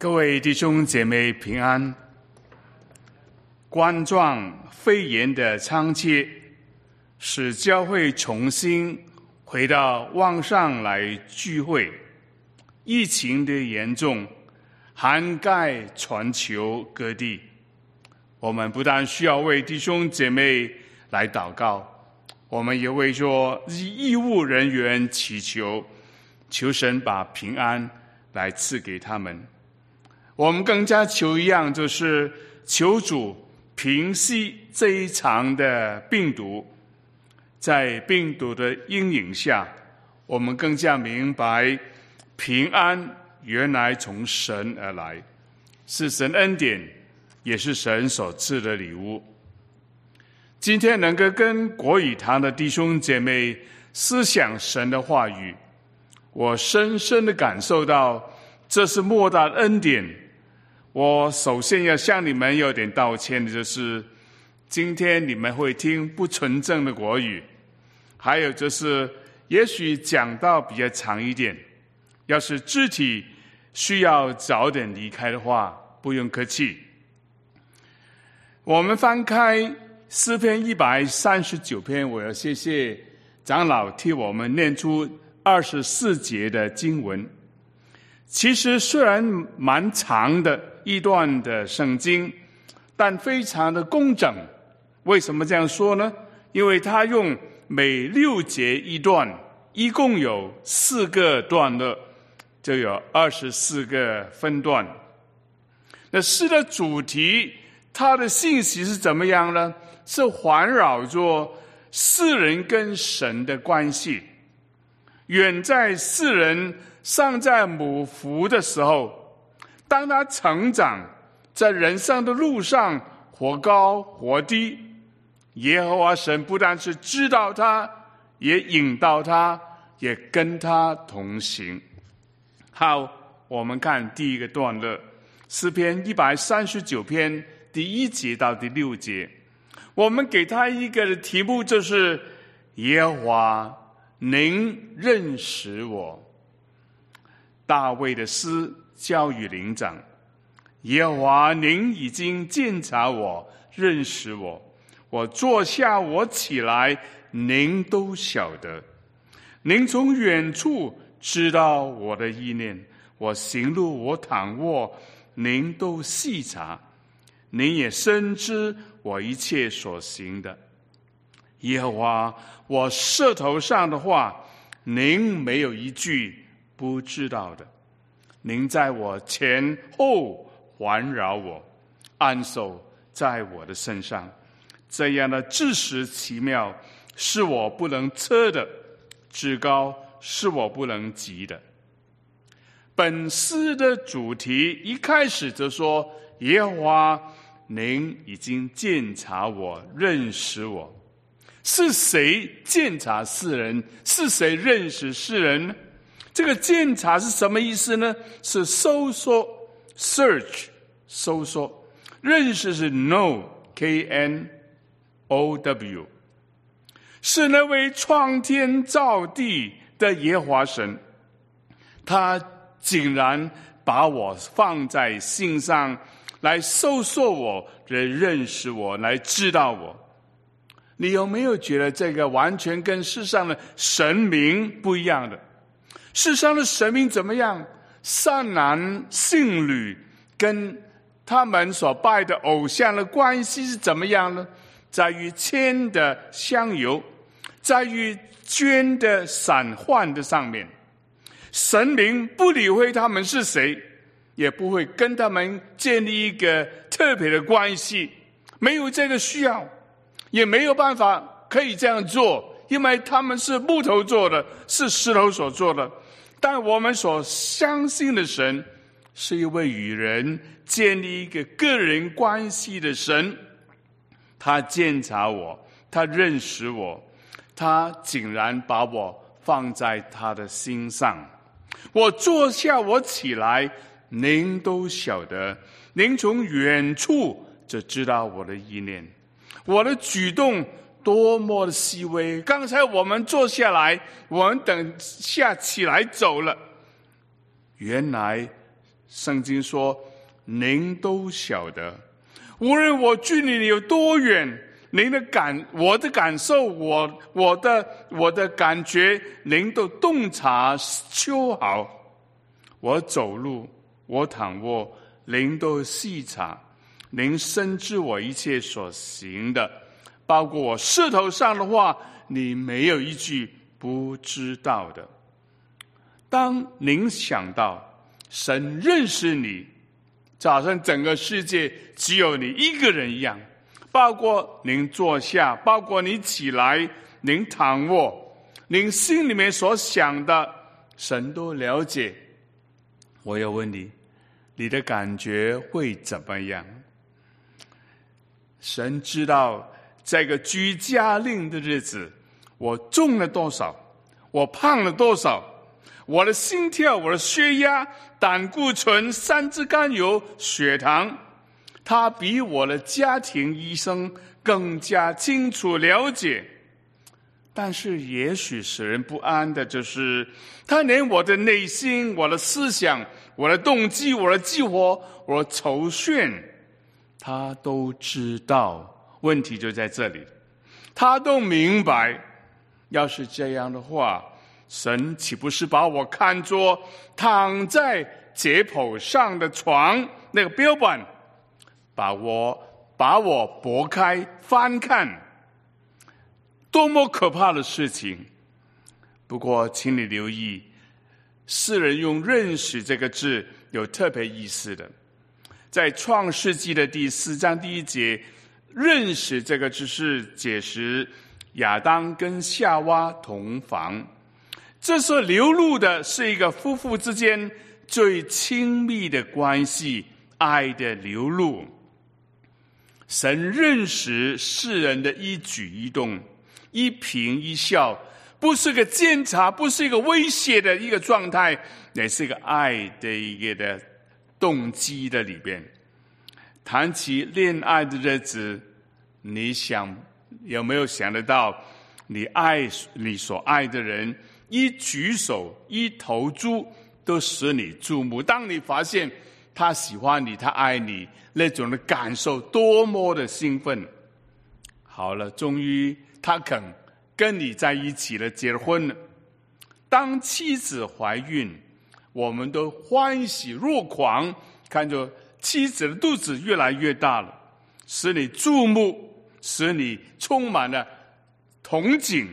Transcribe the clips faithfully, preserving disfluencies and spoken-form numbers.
各位弟兄姐妹平安。冠状肺炎的猖獗，使教会重新回到网上来聚会。疫情的严重涵盖全球各地，我们不但需要为弟兄姐妹来祷告，我们也为说医务人员祈求，求神把平安来赐给他们。我们更加求一样，就是求主平息这一场的病毒。在病毒的阴影下，我们更加明白平安原来从神而来，是神恩典，也是神所赐的礼物。今天能够跟国语堂的弟兄姐妹思想神的话语，我深深的感受到这是莫大的恩典。我首先要向你们有点道歉的就是，今天你们会听不纯正的国语，还有就是也许讲到比较长一点，要是肢体需要早点离开的话，不用客气。我们翻开诗篇一百三十九篇，我要谢谢长老替我们念出二十四节的经文。其实虽然蛮长的一段的圣经，但非常的工整。为什么这样说呢？因为他用每六节一段，一共有四个段落，就有二十四个分段。那诗的主题，它的信息是怎么样呢？是环绕着世人跟神的关系。远在世人尚在母腹的时候，当他成长在人生的路上，或高或低，耶和华神不但是知道他，也引导他，也跟他同行。好，我们看第一个段落，诗篇一百三十九篇第一节到第六节，我们给他一个题目，就是耶和华您认识我。大卫的诗交与灵长，耶和华您已经鉴察我，认识我，我坐下我起来，您都晓得。您从远处知道我的意念，我行路我躺卧，您都细察。您也深知我一切所行的。耶和华，我舌头上的话，您没有一句不知道的。您在我前后环绕我，安守在我的身上。这样的至实奇妙，是我不能测的，至高是我不能及的。本诗的主题一开始就说，耶和华您已经鉴察我，认识我。是谁鉴察世人？是谁认识世人呢？这个鉴察是什么意思呢？是搜索 search 搜索。认识是 know K N O W， 是那位创天造地的耶和华神，他竟然把我放在心上，来搜索我，来认识我，来知道我。你有没有觉得这个完全跟世上的神明不一样的？世上的神明怎么样？善男信女跟他们所拜的偶像的关系是怎么样呢？在于牵的香油，在于捐的散换的上面。神明不理会他们是谁，也不会跟他们建立一个特别的关系，没有这个需要，也没有办法可以这样做，因为他们是木头做的，是石头所做的。但我们所相信的神，是一位与人建立一个个人关系的神。他鉴察我，他认识我，他竟然把我放在他的心上。我坐下我起来，您都晓得。您从远处就知道我的意念，我的举动多么的细微。刚才我们坐下来，我们等下起来走了，原来圣经说，您都晓得，无论我距离你有多远，您的感，我的感受，我我的我的感觉，您都洞察秋毫。我走路，我躺卧，您都细察。您深知我一切所行的，包括我舌头上的话，你没有一句不知道的。当您想到神认识你，就好像整个世界只有你一个人一样，包括您坐下，包括你起来，您躺卧，您心里面所想的，神都了解。我要问你，你的感觉会怎么样？神知道这个居家令的日子，我重了多少，我胖了多少，我的心跳，我的血压，胆固醇，三脂甘油，血糖，他比我的家庭医生更加清楚了解。但是也许使人不安的就是，他连我的内心，我的思想，我的动机，我的计划，我的筹算，他都知道。问题就在这里，他都明白。要是这样的话，神岂不是把我看作躺在解剖上的床那个标本，把我把我拨开翻看，多么可怕的事情！不过请你留意，诗人用认识这个字有特别意思的。在创世纪的第四章第一节，认识这个字是解释亚当跟夏娃同房，这所流露的是一个夫妇之间最亲密的关系，爱的流露。神认识世人的一举一动，一颦一笑，不是个监察，不是一个威胁的一个状态，也是一个爱的一个的动机的里边。谈起恋爱的日子，你想有没有想得到，你爱你所爱的人，一举手一投足都使你注目。当你发现他喜欢你，他爱你，那种的感受多么的兴奋。好了，终于他肯跟你在一起了，结婚了。当妻子怀孕，我们都欢喜若狂，看着妻子的肚子越来越大了，使你注目，使你充满了憧憬。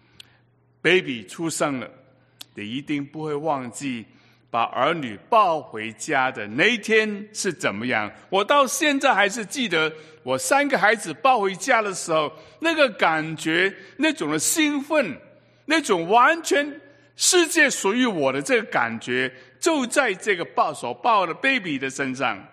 baby 出生了，你一定不会忘记把儿女抱回家的那一天是怎么样。我到现在还是记得我三个孩子抱回家的时候，那个感觉，那种的兴奋，那种完全世界属于我的这个感觉，就在这个抱手抱的 baby 的身上。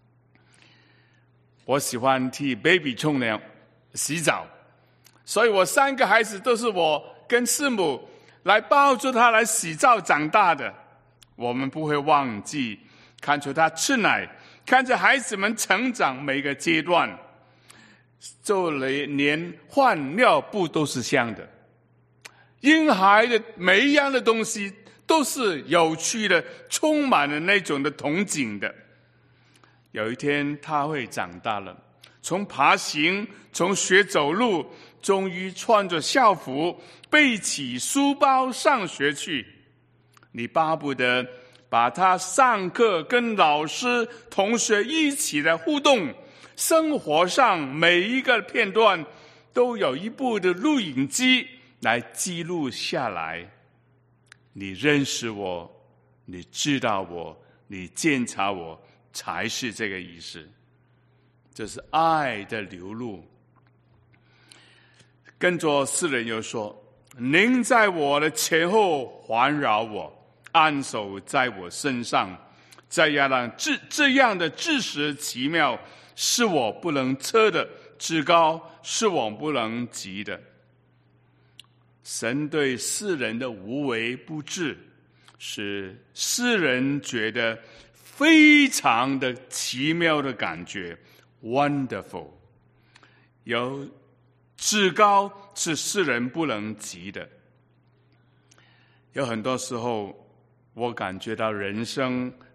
我喜欢替 baby 冲凉洗澡，所以我三个孩子都是我跟师母来抱着他来洗澡长大的。我们不会忘记看着他吃奶，看着孩子们成长每个阶段，就连换尿布都是香的。婴孩的每一样的东西都是有趣的，充满了那种的憧憬的。有一天他会长大了，从爬行，从学走路，终于穿着校服，背起书包上学去。你巴不得把他上课跟老师同学一起的互动，生活上每一个片段都有一部的录影机来记录下来。你认识我，你知道我，你监察我，才是这个意思。这是爱的流露。跟着诗人又说，您在我的前后环绕我，安守在我身上，这样的这这样的至实奇妙，是我不能测的，至高是我不能及的。神对世人的无微不至，使世人觉得非常的奇妙的感觉 ，wonderful。有至高是世人不能及的。有很多时候，我感觉到人生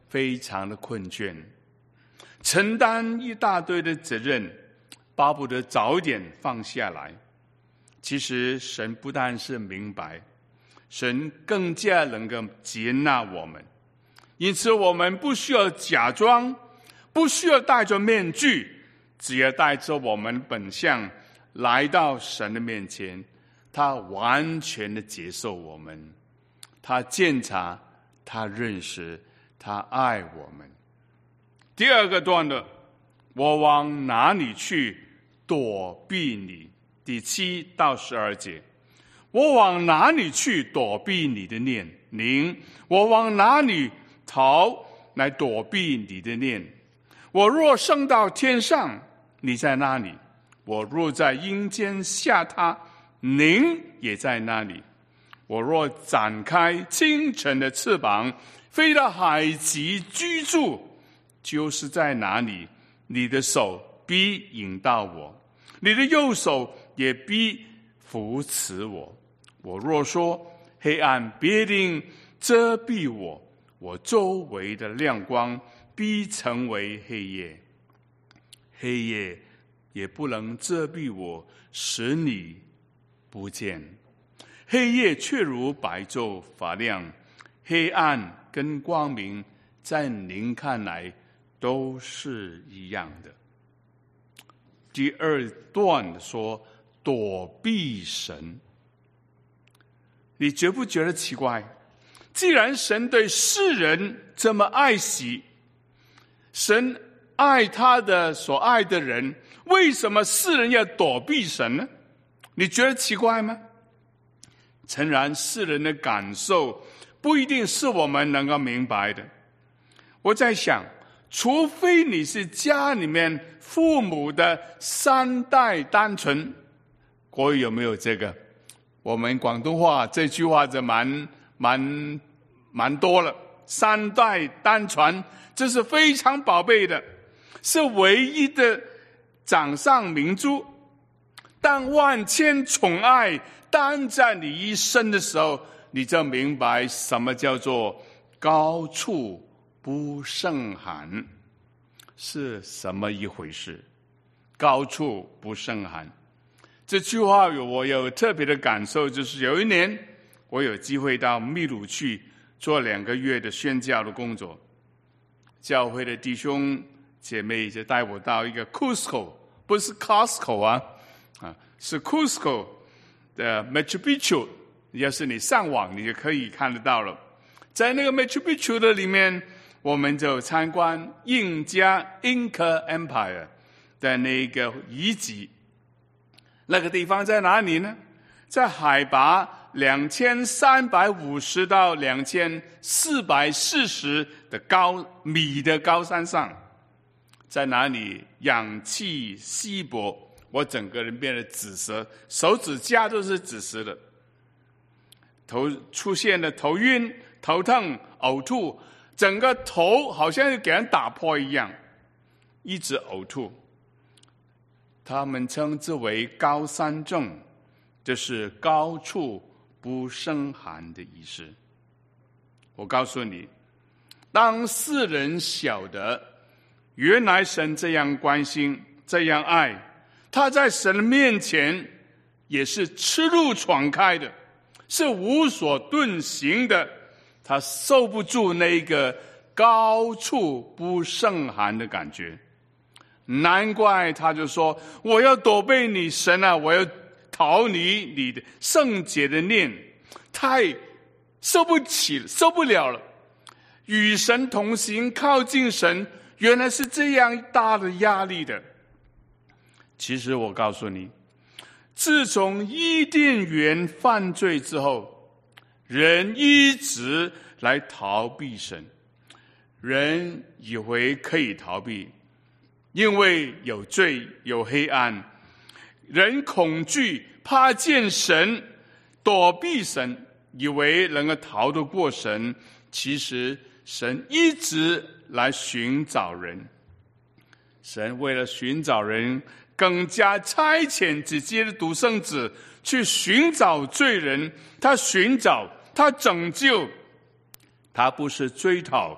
非常的困倦，承担一大堆的责任，巴不得早一点放下来。其实神不但是明白，神更加能够接纳我们，因此我们不需要假装，不需要戴着面具，只要带着我们本相来到神的面前，他完全的接受我们，他鉴察，他认识，他爱我们。第二个段落，我往哪里去躲避你？第七到十二节，我往哪里去躲避你的念灵？我往哪里逃来躲避你的念？我若升到天上，你在那里；我若在阴间下榻，您也在那里。我若展开清晨的翅膀，飞到海极居住，就是在哪里，你的手必引导我，你的右手也必扶持我。我若说黑暗必定遮蔽我，我周围的亮光必成为黑夜，黑夜也不能遮蔽我，使你不见。黑夜却如白昼发亮，黑暗跟光明在您看来都是一样的。第二段说躲避神，你觉不觉得奇怪？既然神对世人这么爱惜，神爱他的所爱的人，为什么世人要躲避神呢？你觉得奇怪吗？诚然，世人的感受不一定是我们能够明白的。我在想，除非你是家里面父母的三代单传，国语有没有这个？我们广东话这句话就蛮蛮蛮多了。三代单传，这是非常宝贝的，是唯一的掌上明珠。当万千宠爱担在你一身的时候，你就明白什么叫做高处不胜寒，是什么一回事。高处不胜寒这句话我有特别的感受，就是有一年我有机会到秘鲁去做两个月的宣教的工作，教会的弟兄姐妹就带我到一个 Cusco， 不是 Costco 啊，啊是 Cusco 的 Machu Picchu， 要是你上网你就可以看得到了。在那个 Machu Picchu 的里面，我们就参观印加 Inca Empire 的那个遗迹。那个地方在哪里呢？在海拔两千三百五十到两千四百四十的高米的高山上，在哪里氧气稀薄，我整个人变得紫色，手指甲都是紫色的，头出现了头晕、头痛、呕吐，整个头好像给人打破一样，一直呕吐。他们称之为高山症，这是高处不胜寒的意思。我告诉你，当世人晓得原来神这样关心，这样爱，他在神的面前也是赤露敞开的，是无所遁形的，他受不住那个高处不胜寒的感觉。难怪他就说，我要躲避你神啊，我要逃离你的圣洁的念，太受不起了，受不了了。与神同行，靠近神，原来是这样大的压力的。其实我告诉你，自从伊甸园犯罪之后，人一直来逃避神，人以为可以逃避，因为有罪有黑暗，人恐惧怕见神，躲避神，以为能够逃得过神。其实神一直来寻找人，神为了寻找人，更加差遣自己的独生子去寻找罪人。他寻找，他拯救，他不是追讨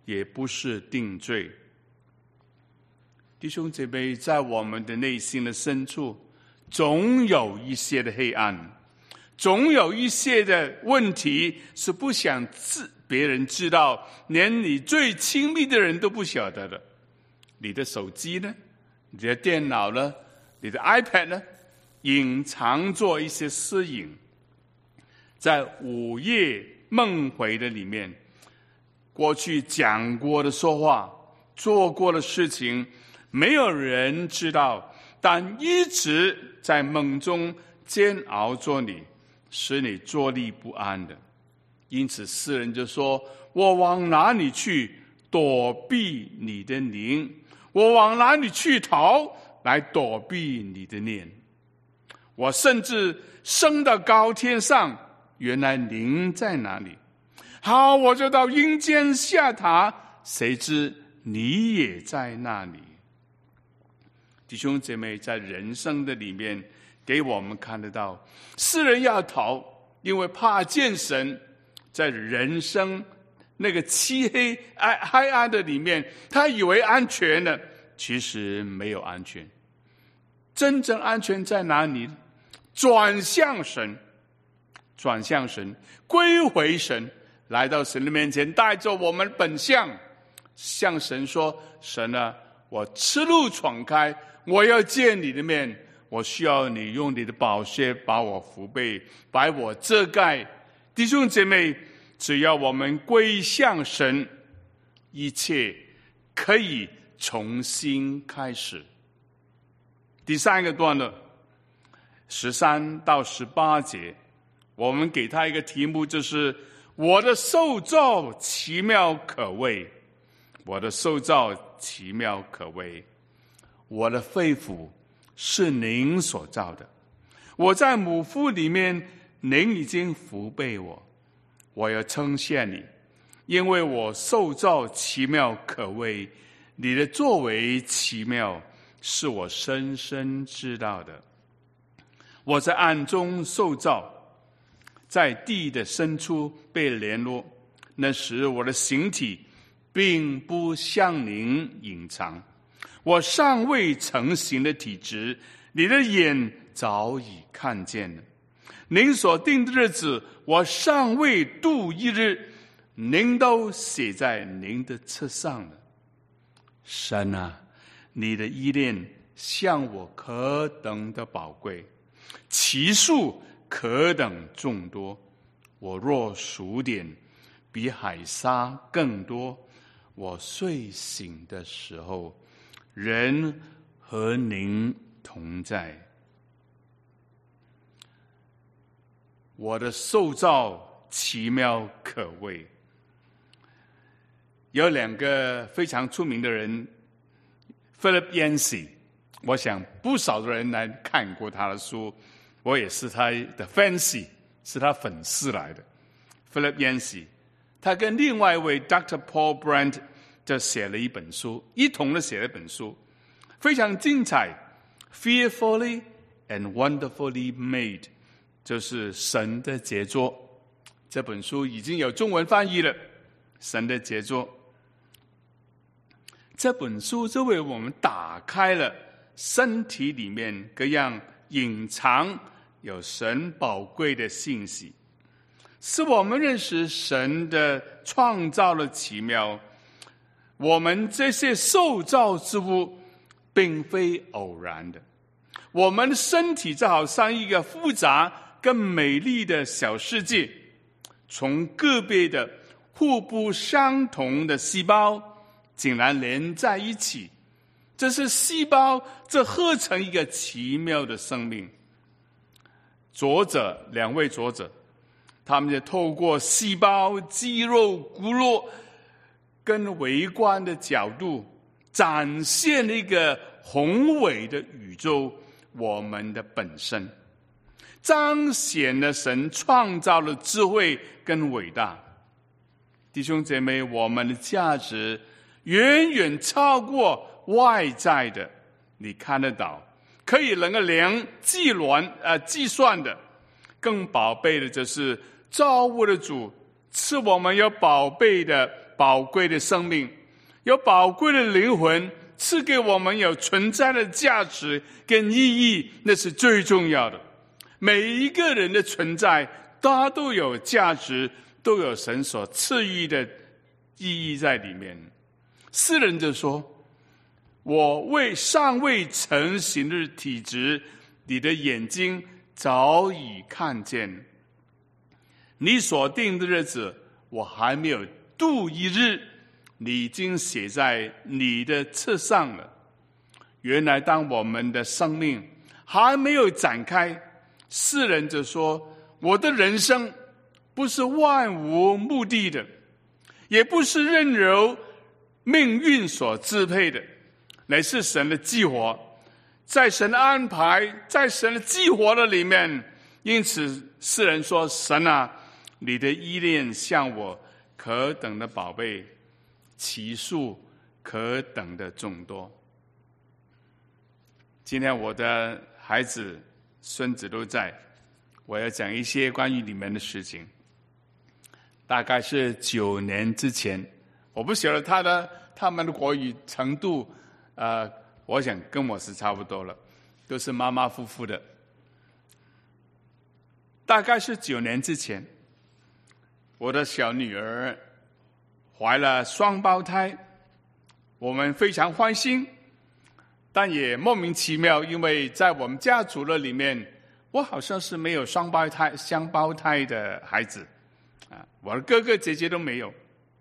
也不是定罪。弟兄姐妹，在我们的内心的深处，总有一些的黑暗，总有一些的问题是不想自别人知道，连你最亲密的人都不晓得的。你的手机呢？你的电脑呢？你的 iPad 呢？隐藏做一些私隐，在午夜梦回的里面，过去讲过的说话，做过的事情，没有人知道，但一直在梦中煎熬着你，使你坐立不安的。因此诗人就说，我往哪里去躲避你的灵？我往哪里去逃来躲避你的念？我甚至升到高天上，原来您在哪里？好，我就到阴间下榻，谁知你也在那里。弟兄姐妹，在人生的里面给我们看得到，世人要逃，因为怕见神。在人生那个漆黑黑暗的里面，他以为安全了，其实没有安全。真正安全在哪里？转向神，转向神，归回神，来到神的面前，带着我们本相，向神说，神啊，我赤路闯开，我要见你的面，我需要你用你的宝血把我扶背，把我遮盖。弟兄姐妹，只要我们归向神，一切可以重新开始。第三个段落十三到十八节，我们给他一个题目，就是我的受造奇妙可畏，我的受造奇妙可畏，我的肺腑是您所造的，我在母腹里面，您已经扶背我，我要称谢你，因为我受造奇妙可畏，你的作为奇妙，是我深深知道的。我在暗中受造，在地的深处被联络，那时我的形体并不向您隐藏，我尚未成形的体质，你的眼早已看见了。您所定的日子，我尚未度一日，您都写在您的册上了。神啊，你的依恋向我何等的宝贵，其数可等众多。我若数点，比海沙更多。我睡醒的时候，人和您同在。我的受造奇妙可畏。有两个非常出名的人 Philip Yancey， 我想不少的人来看过他的书，我也是他的 fancy， 是他粉丝来的。 Philip Yancey 他跟另外一位 Doctor Paul Brand 就写了一本书，一同的写了一本书，非常精彩， Fearfully and Wonderfully Made， 就是神的杰作。这本书已经有中文翻译了，神的杰作。这本书就为我们打开了身体里面各样隐藏有神宝贵的信息，使我们认识神的创造的奇妙。我们这些受造之物并非偶然的，我们的身体就好像一个复杂更美丽的小世界，从个别的互不相同的细胞竟然连在一起，这是细胞，这合成一个奇妙的生命。作者，两位作者，他们就透过细胞、肌肉、骨骼跟微观的角度，展现了一个宏伟的宇宙，我们的本身，彰显了神创造的智慧跟伟大。弟兄姐妹，我们的价值远远超过外在的你看得到可以能够量计算呃计算的。更宝贝的就是造物的主赐我们有宝贝的宝贵的生命，有宝贵的灵魂，赐给我们有存在的价值跟意义，那是最重要的。每一个人的存在，他都有价值，都有神所赐予的意义在里面。诗人就说，我为尚未成形的体质，你的眼睛早已看见，你所定的日子，我还没有度一日，你已经写在你的册上了。原来当我们的生命还没有展开，诗人就说，我的人生不是万无目的的，也不是任由命运所支配的，乃是神的计划，在神的安排，在神的计划的里面。因此诗人说，神啊，你的依恋像我可等的宝贝，其数可等的众多。今天我的孩子孙子都在，我要讲一些关于你们的事情。大概是九年之前，我不晓得他的他们的国语程度，呃，我想跟我是差不多了，都是妈妈夫妇的。大概是九年之前，我的小女儿怀了双胞胎，我们非常欢欣，但也莫名其妙，因为在我们家族的里面，我好像是没有双胞胎双胞胎的孩子啊，我的哥哥姐姐都没有。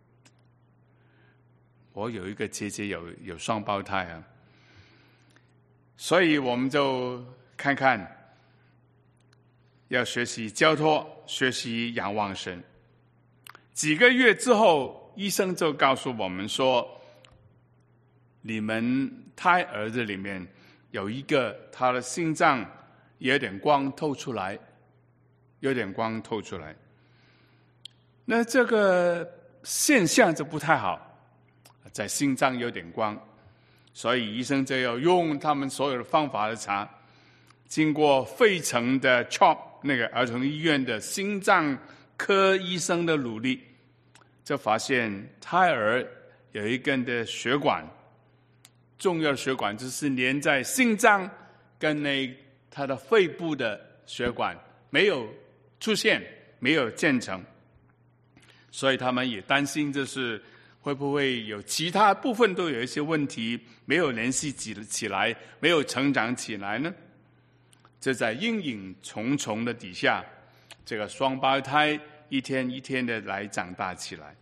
我有一个姐姐有有双胞胎啊，所以我们就看看，要学习交托，学习仰望神。几个月之后，医生就告诉我们说，你们胎儿子里面有一个，他的心脏有点光透出来，有点光透出来。那这个现象就不太好，在心脏有点光，所以医生就要用他们所有的方法来查。经过费城的 C H O P 那个儿童医院的心脏科医生的努力，就发现胎儿有一根的血管，重要的血管就是连在心脏跟那他的肺部的血管没有出现，没有建成，所以他们也担心，就是会不会有其他部分都有一些问题，没有联系起来，没有成长起来呢？这在阴影重重的底下，这个双胞胎一天一天的来长大起来。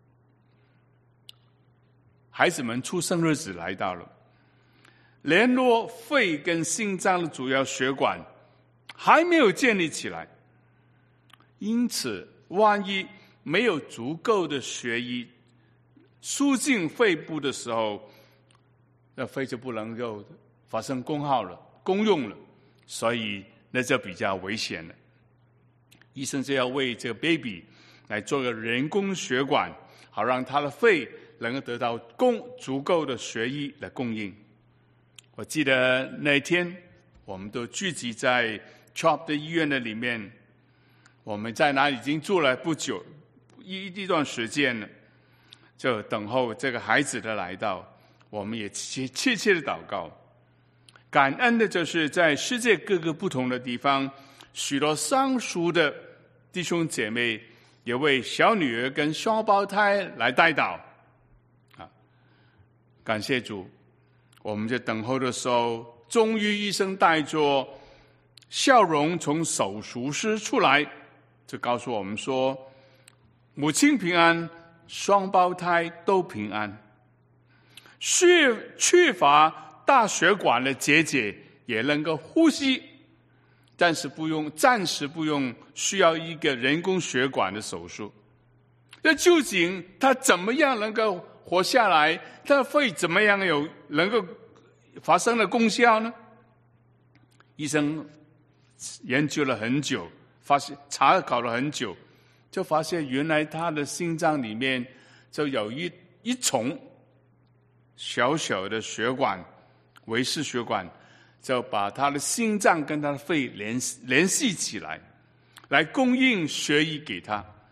孩子们出生日子来到了，联络肺跟心脏的主要血管还没有建立起来，因此万一没有足够的血液输进肺部的时候，那肺就不能够发生功耗了、功用了，所以那就比较危险了。医生就要为这个 baby 来做个人工血管，好让他的肺能够得到供足够的血液来供应。我记得那天我们都聚集在 C H O P 的医院的里面，我们在那里已经住了不久一一段时间了，就等候这个孩子的来到。我们也切切切的祷告，感恩的就是在世界各个不同的地方，许多相熟的弟兄姐妹也为小女儿跟双胞胎来代祷啊！感谢主，我们在等候的时候，终于医生带着笑容从手术室出来，就告诉我们说，母亲平安，双胞胎都平安，血缺乏大血管的姐姐也能够呼吸，但是不用，暂时不用需要一个人工血管的手术。那究竟他怎么样能够活下来？他的肺怎么样有能够发生的功效呢？医生研究了很久，发现查考了很久，就发现原来他的心脏里面就有一一重小小的血管，维氏血管，就把他的心脏跟他的肺联联系起来，来供应血液给他。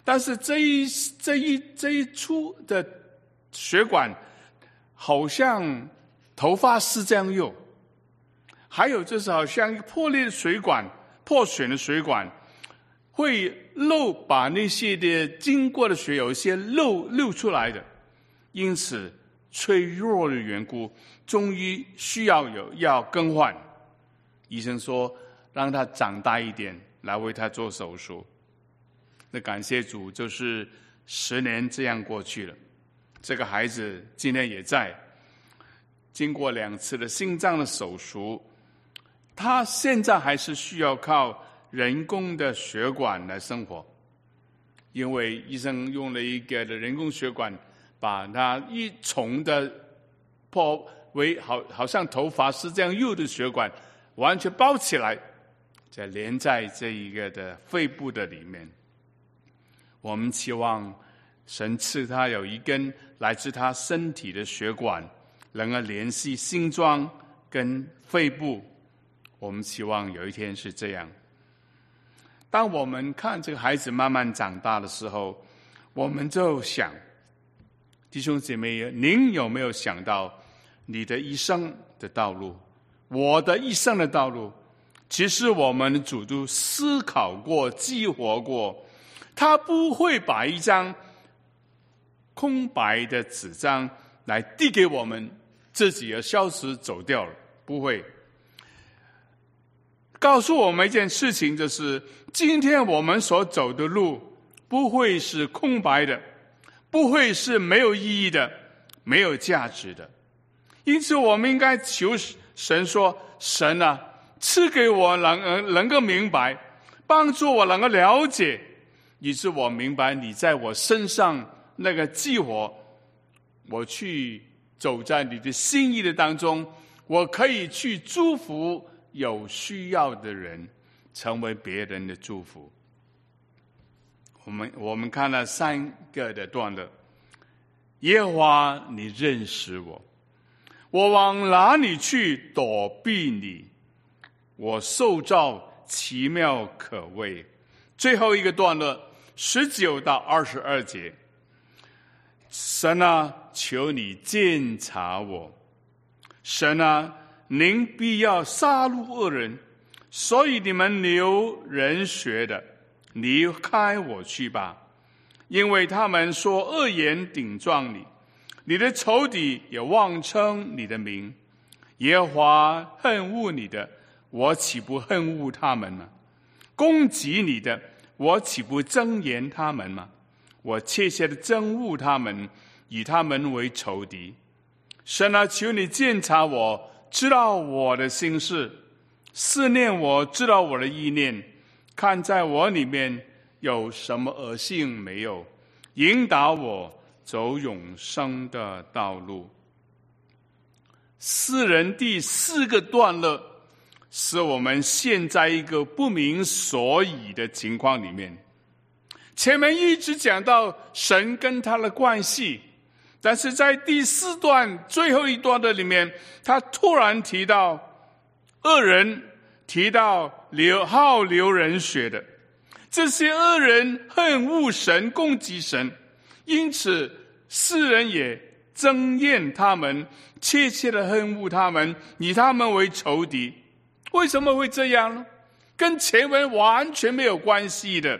但是这一这一这一处的血管好像头发丝这样幼，还有就是好像一个破裂的水管、破损的水管，会漏把那些的经过的血有一些漏漏出来的，因此脆弱的缘故，终于需要有要更换。医生说让他长大一点，来为他做手术。那感谢主，就是十年这样过去了，这个孩子今天也在，经过两次的心脏的手术，他现在还是需要靠人工的血管来生活，因为医生用了一个的人工血管，把他一重的破为好好像头发丝这样幼的血管完全包起来，再连在这一个的肺部的里面。我们期望神赐他有一根来自他身体的血管，能够联系心脏跟肺部。我们期望有一天是这样。当我们看这个孩子慢慢长大的时候，我们就想，弟兄姐妹，您有没有想到你的一生的道路，我的一生的道路？其实我们主都思考过、激活过，他不会把一张空白的纸张来递给我们，自己而消失走掉了，不会。告诉我们一件事情，就是今天我们所走的路不会是空白的，不会是没有意义的，没有价值的。因此我们应该求神说，神啊，赐给我能能够明白，帮助我能够了解，以致我明白你在我身上那个计划，我去走在你的心意的当中，我可以去祝福有需要的人，成为别人的祝福。我们我们看了三个的段落。耶和华，你认识我，我往哪里去躲避你？我受造奇妙可畏。最后一个段落十九到二十二节，神啊，求你鉴察我。神啊，您必要杀戮恶人，所以你们流人血的，离开我去吧，因为他们说恶言顶撞你，你的仇敌也妄称你的名。耶和华恨恶你的，我岂不恨恶他们吗？攻击你的，我岂不憎厌他们吗？我切切的憎恶他们，以他们为仇敌。神啊，求你鉴察我，知道我的心事，思念我，知道我的意念，看在我里面有什么恶性没有，引导我走永生的道路。诗人第四个段落使我们陷在一个不明所以的情况里面。前面一直讲到神跟他的关系，但是在第四段最后一段的里面，他突然提到恶人，提到流好流人血的，这些恶人恨恶神，攻击神，因此世人也憎厌他们，切切的恨恶他们，以他们为仇敌。为什么会这样呢？跟前文完全没有关系的。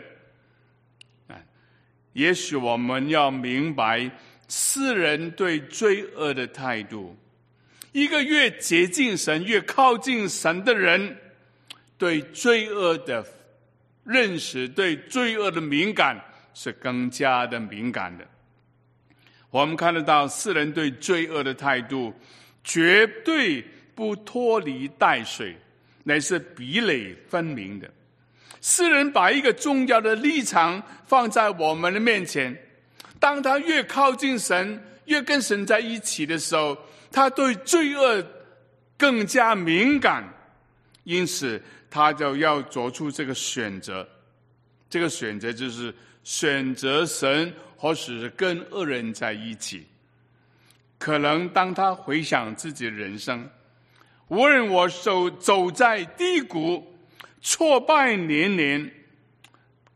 也许我们要明白世人对罪恶的态度，一个越接近神、越靠近神的人，对罪恶的认识、对罪恶的敏感是更加的敏感的。我们看得到世人对罪恶的态度绝对不脱离带水，乃是壁垒分明的。世人把一个重要的立场放在我们的面前，当他越靠近神，越跟神在一起的时候，他对罪恶更加敏感，因此他就要做出这个选择。这个选择就是选择神，或是跟恶人在一起。可能当他回想自己的人生，无论我走走在低谷，挫败连连，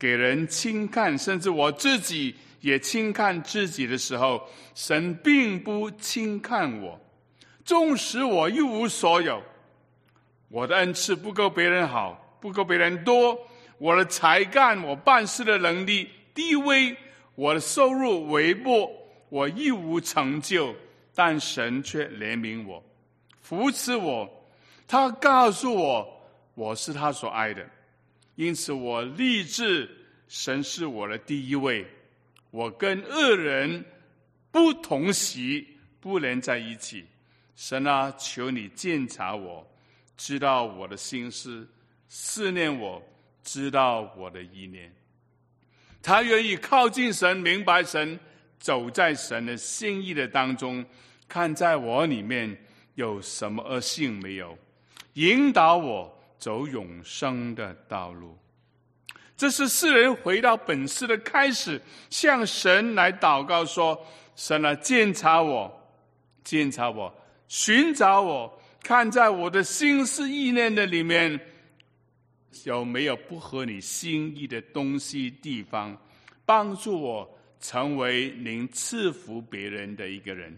给人轻看，甚至我自己也轻看自己的时候，神并不轻看我。纵使我一无所有，我的恩赐不够别人好，不够别人多，我的才干，我办事的能力、地位，我的收入微薄，我一无成就，但神却怜悯我，扶持我。他告诉我，我是他所爱的，因此我立志，神是我的第一位。我跟恶人不同席，不能在一起。神啊，求你鉴察我，知道我的心思，思念我，知道我的意念。他愿意靠近神，明白神，走在神的心意的当中，看在我里面有什么恶性没有，引导我走永生的道路。这是世人回到本事的开始，向神来祷告说，神啊，鉴察我，鉴察我，寻找我，看在我的心思意念的里面有没有不合你心意的东西地方，帮助我成为您赐福别人的一个人。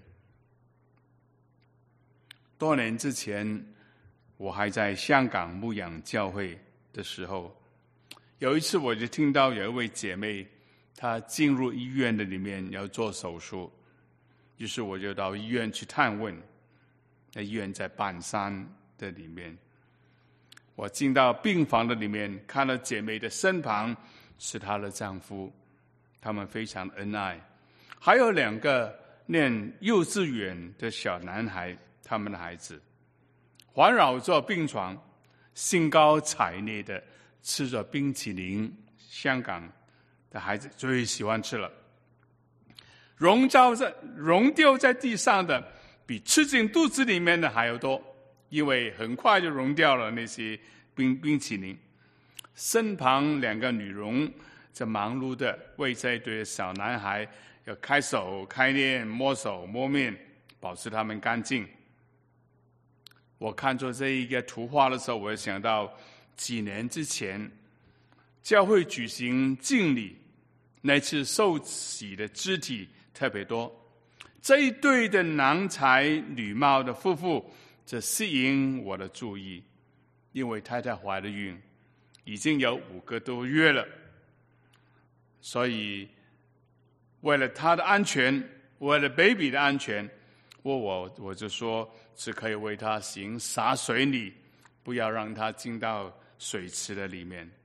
多年之前，我还在香港牧养教会的时候，有一次我就听到有一位姐妹，她进入医院的里面要做手术，于是我就到医院去探问。那医院在半山的里面，我进到病房的里面，看到姐妹的身旁是她的丈夫，他们非常恩爱，还有两个念幼稚园的小男孩，他们的孩子环绕着病床，兴高采烈的吃着冰淇淋，香港的孩子最喜欢吃了，溶掉在溶掉在地上的比吃进肚子里面的还要多，因为很快就溶掉了那些冰冰淇淋。身旁两个女佣在忙碌的为这一对小男孩要开手开脸，摸手摸面，保持他们干净。我看着这一个图画的时候，我也想到几年之前教会举行敬礼，那次受洗的肢体特别多，这一对的男才女貌的夫妇这吸引我的注意，因为太太怀了孕，已经有五个多月了，所以为了她的安全，为了 baby 的安全，我我我就说只可以为她行洒水礼，不要让她进到水池的里面。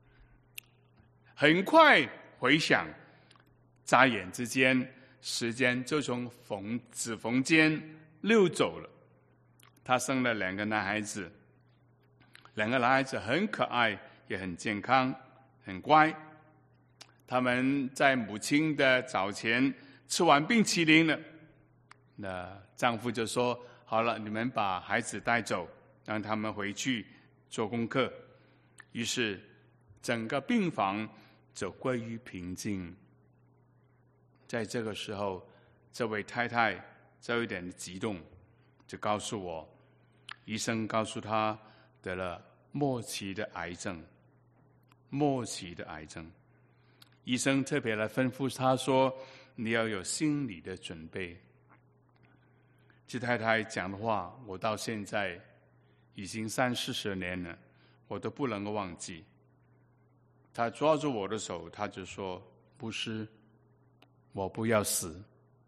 很快回想，眨眼之间，时间就从缝指缝间溜走了。她生了两个男孩子，两个男孩子很可爱，也很健康，很乖。他们在母亲的早前吃完冰淇淋了，那丈夫就说：“好了，你们把孩子带走，让他们回去做功课。”于是，整个病房就归于平静。在这个时候，这位太太就有点激动，就告诉我，医生告诉她得了末期的癌症，末期的癌症。医生特别来吩咐她说，你要有心理的准备。这太太讲的话，我到现在已经三四十年了，我都不能够忘记。她抓住我的手，她就说：“不是，我不要死，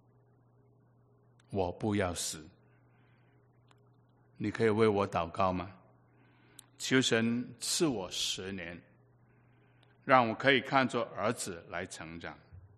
我不要死。你可以为我祷告吗？求神赐我十年，让我可以看着儿子来成长。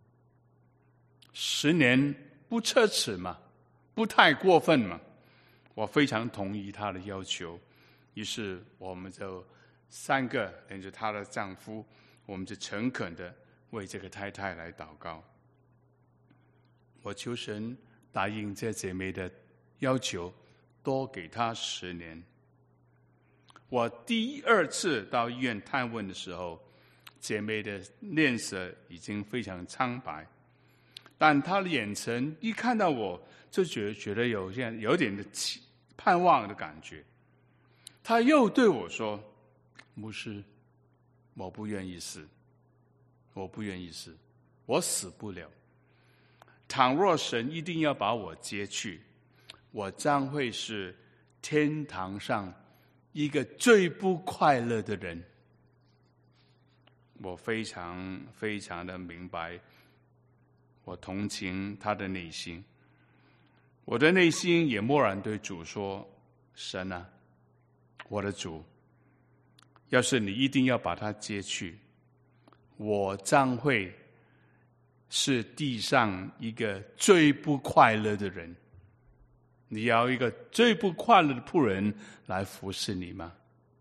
十年不奢侈吗？不太过分吗？”我非常同意她的要求，于是我们就三个连着她的丈夫，我们就诚恳的为这个太太来祷告。我求神答应这姐妹的要求，多给她十年。我第二次到医院探问的时候，姐妹的脸色已经非常苍白，但她的眼神一看到我，就觉得觉得有这样有点的盼望的感觉。她又对我说：“牧师，我不愿意死， 我不愿意死，我死不了。倘若神一定要把我接去，我将会是天堂上一个最不快乐的人。我非常非常的明白，我同情他的内心。我的内心也默然对主说：神啊，我的主，要是你一定要把他接去，我将会是地上一个最不快乐的人。你要一个最不快乐的仆人来服侍你吗？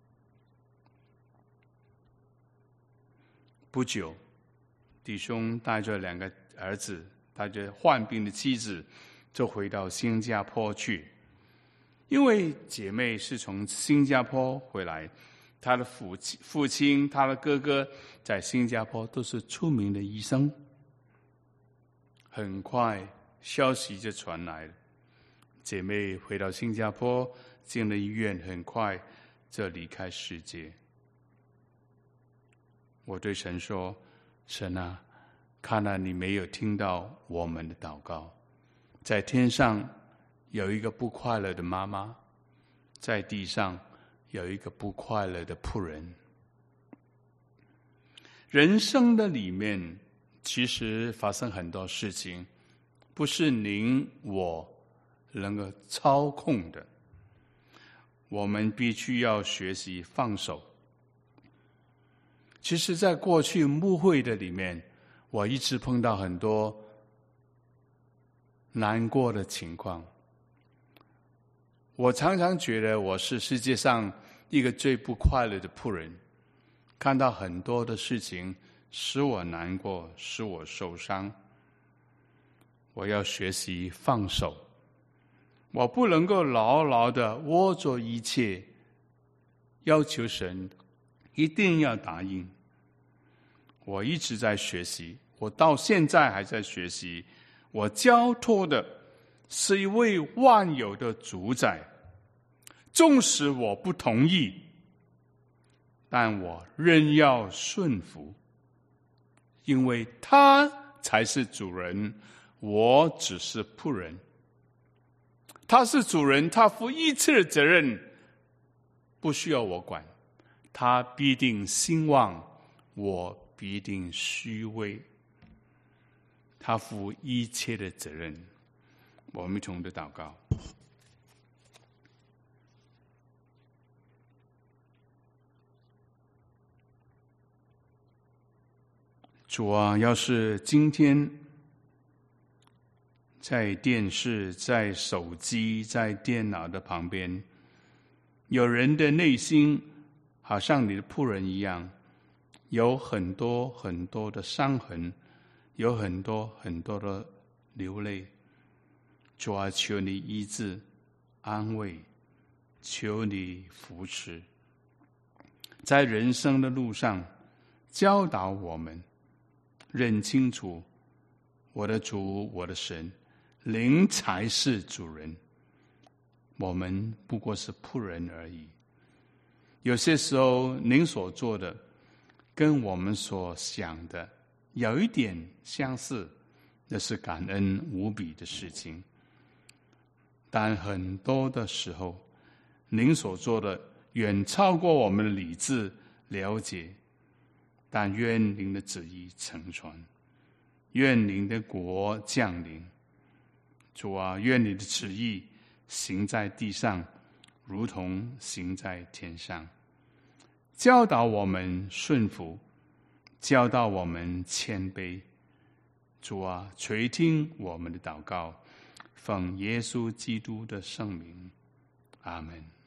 不久，弟兄带着两个儿子，带着患病的妻子，就回到新加坡去。因为姐妹是从新加坡回来，她的父亲、父亲、她的哥哥在新加坡都是出名的医生。很快，消息就传来了，姐妹回到新加坡，进了医院，很快就离开世界。我对神说：神啊，看来你没有听到我们的祷告。在天上有一个不快乐的妈妈，在地上有一个不快乐的仆人。人生的里面其实发生很多事情，不是您我能够操控的，我们必须要学习放手。其实在过去牧会的里面，我一直碰到很多难过的情况。我常常觉得我是世界上一个最不快乐的仆人，看到很多的事情使我难过，使我受伤。我要学习放手，我不能够牢牢的握着一切，要求神一定要答应。我一直在学习，我到现在还在学习。我交托的是一位万有的主宰，纵使我不同意，但我仍要顺服，因为他才是主人，我只是仆人。他是主人，他负一切的责任，不需要我管。他必定兴旺，我必定虚微。他负一切的责任。我们一同的祷告。主啊，要是今天在电视、在手机、在电脑的旁边，有人的内心好像你的仆人一样，有很多很多的伤痕，有很多很多的流泪。主啊，求你医治、安慰，求你扶持，在人生的路上教导我们认清楚，我的主，我的神，灵才是主人，我们不过是仆人而已。有些时候您所做的跟我们所想的有一点相似，那是感恩无比的事情。但很多的时候，您所做的远超过我们的理智了解。但愿您的旨意成全，愿您的国降临。主啊，愿你的旨意行在地上，如同行在天上。教导我们顺服，教导我们谦卑。主啊，垂听我们的祷告，奉耶稣基督的圣名，阿们。